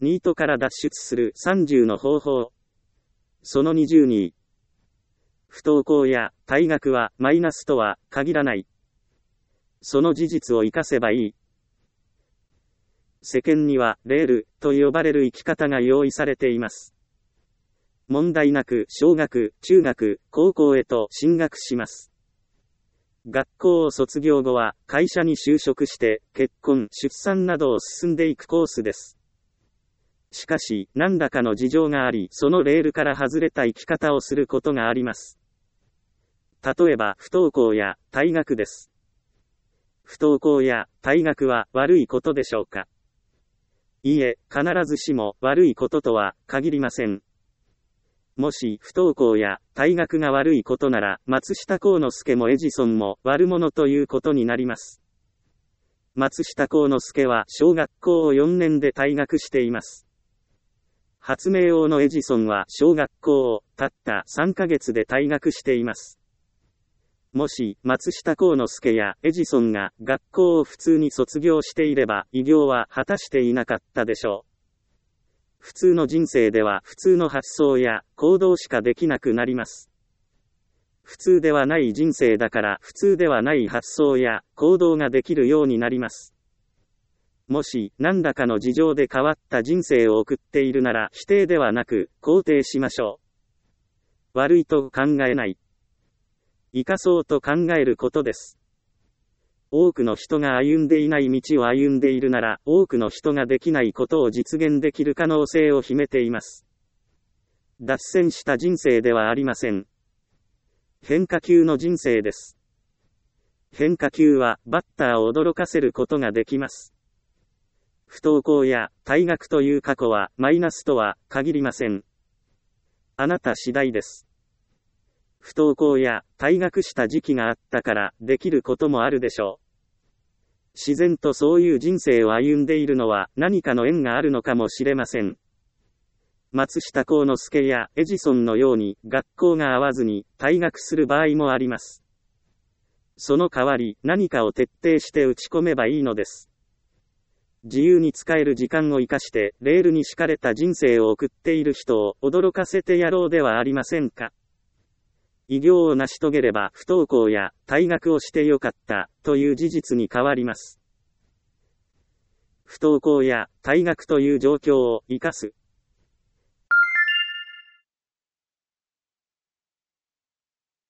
ニートから脱出する30の方法。その22。不登校や退学はマイナスとは限らない。その事実を生かせばいい。世間にはレールと呼ばれる生き方が用意されています。問題なく小学、中学、高校へと進学します。学校を卒業後は会社に就職して結婚、出産などを進んでいくコースです。しかし、何らかの事情があり、そのレールから外れた生き方をすることがあります。例えば、不登校や退学です。不登校や退学は悪いことでしょうか？いいえ、必ずしも悪いこととは限りません。もし不登校や退学が悪いことなら、松下幸之助もエジソンも悪者ということになります。松下幸之助は小学校を4年で退学しています。発明王のエジソンは小学校をたった3ヶ月で退学しています。もし松下幸之助やエジソンが学校を普通に卒業していれば偉業は果たしていなかったでしょう。普通の人生では普通の発想や行動しかできなくなります。普通ではない人生だから普通ではない発想や行動ができるようになります。もし何らかの事情で変わった人生を送っているなら否定ではなく肯定しましょう。悪いと考えない。生かそうと考えることです。多くの人が歩んでいない道を歩んでいるなら、多くの人ができないことを実現できる可能性を秘めています。脱線した人生ではありません。変化球の人生です。変化球はバッターを驚かせることができます。不登校や退学という過去はマイナスとは限りません。あなた次第です。不登校や退学した時期があったからできることもあるでしょう。自然とそういう人生を歩んでいるのは何かの縁があるのかもしれません。松下幸之助やエジソンのように学校が合わずに退学する場合もあります。その代わり何かを徹底して打ち込めばいいのです。自由に使える時間を生かしてレールに敷かれた人生を送っている人を驚かせてやろうではありませんか。偉業を成し遂げれば不登校や退学をしてよかったという事実に変わります。不登校や退学という状況を生かす。